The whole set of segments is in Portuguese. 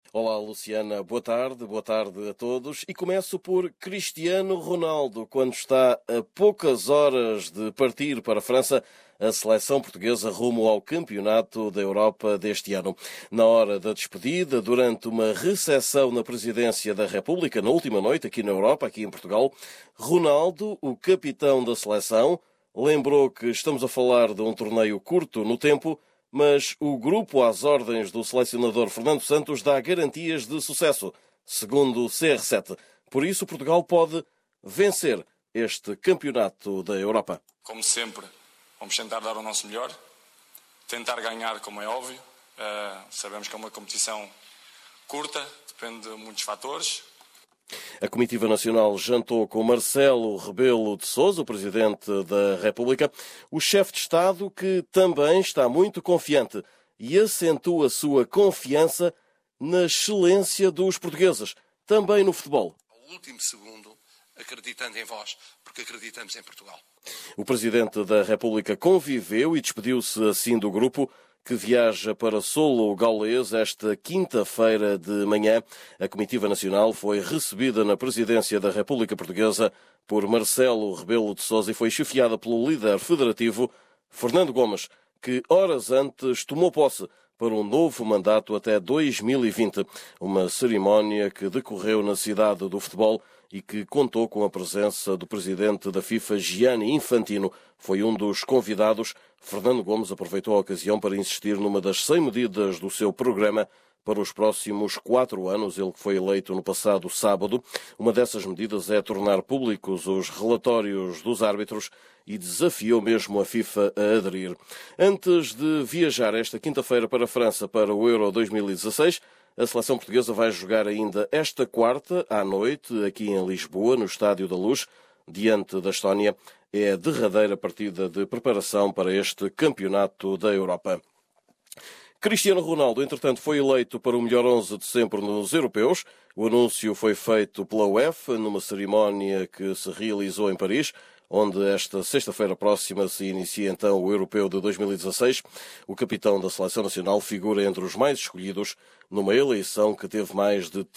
Olá, Luciana. Boa tarde a todos. E começo por Cristiano Ronaldo. Quando está a poucas horas de partir para a França, a seleção portuguesa rumo ao Campeonato da Europa deste ano. Na hora da despedida, durante uma recepção na Presidência da República, na última noite, aqui na Europa, aqui em Portugal, Ronaldo, o capitão da seleção, lembrou que estamos a falar de um torneio curto no tempo, mas o grupo às ordens do selecionador Fernando Santos dá garantias de sucesso, segundo o CR7. Por isso, Portugal pode vencer este campeonato da Europa. Como sempre, vamos tentar dar o nosso melhor, tentar ganhar, como é óbvio. Sabemos que é uma competição curta, depende de muitos fatores. A comitiva nacional jantou com Marcelo Rebelo de Sousa, o Presidente da República, o chefe de Estado, que também está muito confiante e acentua a sua confiança na excelência dos portugueses, também no futebol. Ao último segundo, acreditando em vós, porque acreditamos em Portugal. O Presidente da República conviveu e despediu-se assim do grupo, que viaja para Solo Gaulês esta quinta-feira de manhã. A comitiva nacional foi recebida na Presidência da República Portuguesa por Marcelo Rebelo de Sousa e foi chefiada pelo líder federativo Fernando Gomes, que horas antes tomou posse para um novo mandato até 2020. Uma cerimónia que decorreu na cidade do futebol e que contou com a presença do presidente da FIFA, Gianni Infantino. Foi um dos convidados. Fernando Gomes aproveitou a ocasião para insistir numa das 100 medidas do seu programa para os próximos 4 anos, ele que foi eleito no passado sábado. Uma dessas medidas é tornar públicos os relatórios dos árbitros e desafiou mesmo a FIFA a aderir. Antes de viajar esta quinta-feira para a França para o Euro 2016, a seleção portuguesa vai jogar ainda esta quarta à noite, aqui em Lisboa, no Estádio da Luz, diante da Estónia. É a derradeira partida de preparação para este Campeonato da Europa. Cristiano Ronaldo, entretanto, foi eleito para o melhor 11 de sempre nos europeus. O anúncio foi feito pela UEFA numa cerimónia que se realizou em Paris, onde esta sexta-feira próxima se inicia então o Europeu de 2016. O capitão da Seleção Nacional figura entre os mais escolhidos numa eleição que teve mais de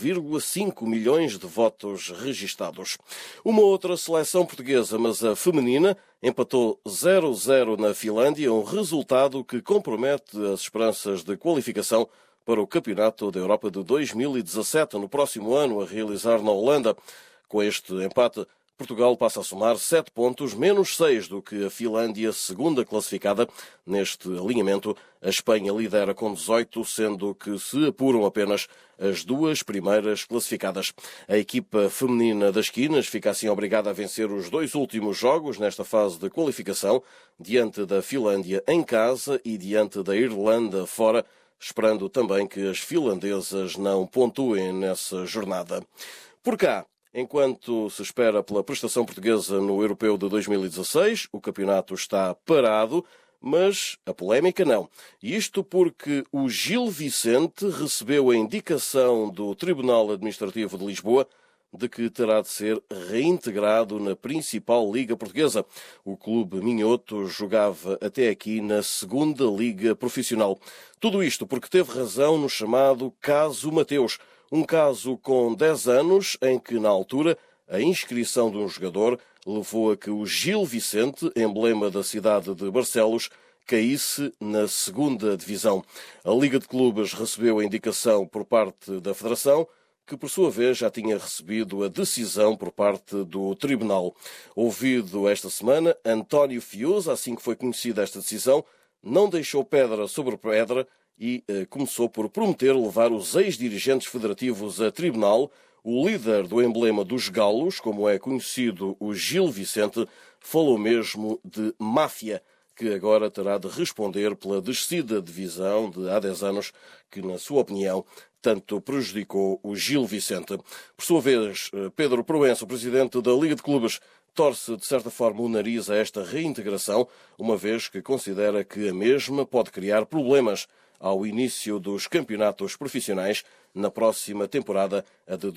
3,5 milhões de votos registados. Uma outra seleção portuguesa, mas a feminina, empatou 0-0 na Finlândia, um resultado que compromete as esperanças de qualificação para o Campeonato da Europa de 2017, no próximo ano, a realizar na Holanda. Com este empate, Portugal passa a somar 7 pontos, menos 6 do que a Finlândia, segunda classificada. Neste alinhamento, a Espanha lidera com 18, sendo que se apuram apenas as duas primeiras classificadas. A equipa feminina das Quinas fica assim obrigada a vencer os 2 últimos jogos nesta fase de qualificação, diante da Finlândia em casa e diante da Irlanda fora, esperando também que as finlandesas não pontuem nessa jornada. Por cá, enquanto se espera pela prestação portuguesa no Europeu de 2016, o campeonato está parado, mas a polémica não. Isto porque o Gil Vicente recebeu a indicação do Tribunal Administrativo de Lisboa de que terá de ser reintegrado na principal liga portuguesa. O clube minhoto jogava até aqui na segunda liga profissional. Tudo isto porque teve razão no chamado caso Mateus, um caso com 10 anos em que, na altura, a inscrição de um jogador levou a que o Gil Vicente, emblema da cidade de Barcelos, caísse na segunda divisão. A Liga de Clubes recebeu a indicação por parte da Federação, que por sua vez já tinha recebido a decisão por parte do Tribunal. Ouvido esta semana, António Fiusa, assim que foi conhecida esta decisão, não deixou pedra sobre pedra e começou por prometer levar os ex-dirigentes federativos a tribunal. O líder do emblema dos Galos, como é conhecido o Gil Vicente, falou mesmo de máfia, que agora terá de responder pela descida divisão de há 10 anos, que, na sua opinião, tanto prejudicou o Gil Vicente. Por sua vez, Pedro Proença, o presidente da Liga de Clubes, torce de certa forma o nariz a esta reintegração, uma vez que considera que a mesma pode criar problemas ao início dos campeonatos profissionais na próxima temporada, a de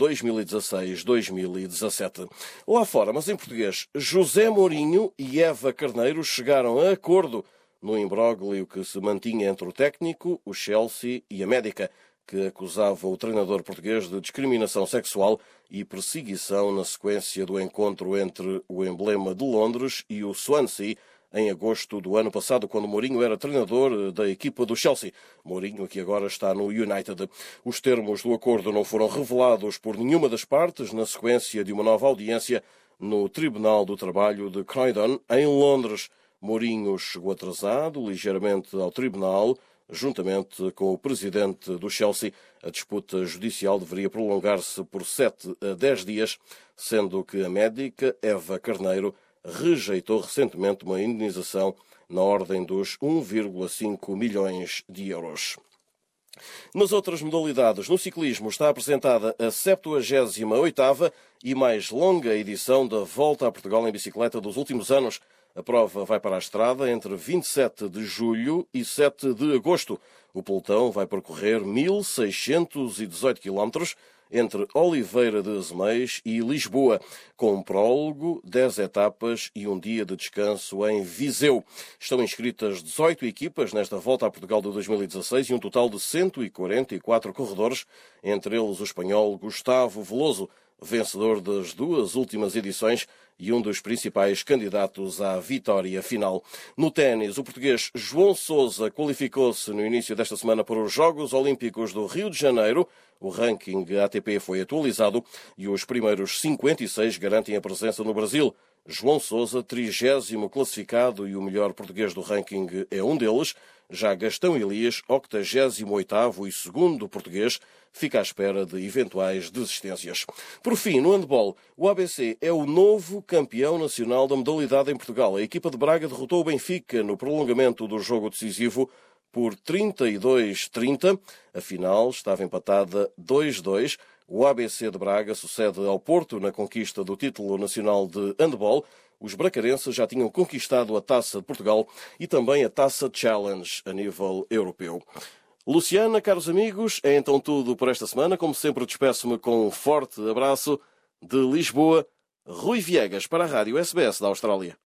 2016-2017. Lá fora, mas em português, José Mourinho e Eva Carneiro chegaram a acordo no imbróglio que se mantinha entre o técnico, o Chelsea e a médica. que acusava o treinador português de discriminação sexual e perseguição na sequência do encontro entre o emblema de Londres e o Swansea, em agosto do ano passado, quando Mourinho era treinador da equipa do Chelsea. Mourinho, que agora está no United. Os termos do acordo não foram revelados por nenhuma das partes na sequência de uma nova audiência no Tribunal do Trabalho de Croydon, em Londres. Mourinho chegou atrasado ligeiramente ao tribunal, juntamente com o presidente do Chelsea. A disputa judicial deveria prolongar-se por 7 a 10 dias, sendo que a médica Eva Carneiro rejeitou recentemente uma indenização na ordem dos 1,5 milhões de euros. Nas outras modalidades, no ciclismo está apresentada a 78ª e mais longa edição da Volta a Portugal em bicicleta dos últimos anos. A prova vai para a estrada entre 27 de julho e 7 de agosto. O pelotão vai percorrer 1.618 quilómetros entre Oliveira de Azeméis e Lisboa, com um prólogo, 10 etapas e um dia de descanso em Viseu. Estão inscritas 18 equipas nesta Volta a Portugal de 2016 e um total de 144 corredores, entre eles o espanhol Gustavo Veloso, vencedor das 2 últimas edições e um dos principais candidatos à vitória final. No ténis, o português João Sousa qualificou-se no início desta semana para os Jogos Olímpicos do Rio de Janeiro. O ranking ATP foi atualizado e os primeiros 56 garantem a presença no Brasil. João Sousa, 30º classificado e o melhor português do ranking, é um deles. Já Gastão Elias, 88º e segundo português, fica à espera de eventuais desistências. Por fim, no handball, o ABC é o novo campeão nacional da modalidade em Portugal. A equipa de Braga derrotou o Benfica no prolongamento do jogo decisivo por 32-30. A final estava empatada 2-2. O ABC de Braga sucede ao Porto na conquista do título nacional de handball. Os bracarenses já tinham conquistado a Taça de Portugal e também a Taça Challenge a nível europeu. Luciana, caros amigos, é então tudo por esta semana. Como sempre, despeço-me com um forte abraço de Lisboa. Rui Viegas para a Rádio SBS da Austrália.